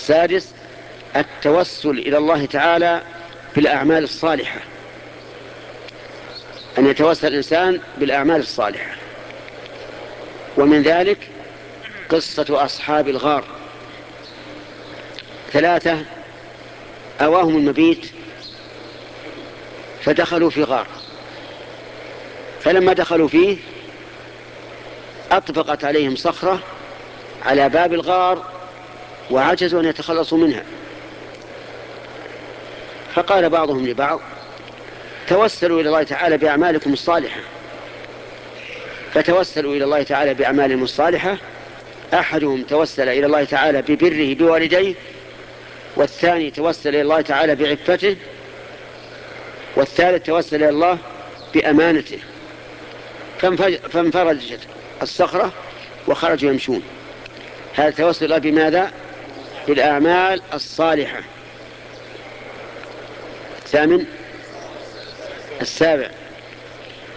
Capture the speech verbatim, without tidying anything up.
السادس التوسل إلى الله تعالى بالأعمال الصالحة، أن يتوسل الإنسان بالأعمال الصالحة. ومن ذلك قصة أصحاب الغار، ثلاثة أواهم المبيت فدخلوا في غار، فلما دخلوا فيه أطبقت عليهم صخرة على باب الغار وعجزوا أن يتخلصوا منها. فقال بعضهم لبعض توسلوا إلى الله تعالى بأعمالكم الصالحة، فتوسلوا إلى الله تعالى بأعمالهم الصالحة. أحدهم توسل إلى الله تعالى ببره بوالديه، والثاني توسل إلى الله تعالى بعفته، والثالث توسل إلى الله بأمانته، فانفرجت الصخرة وخرجوا يمشون. هذا توسل الله بماذا؟ بالأعمال الصالحة. ثامن السابع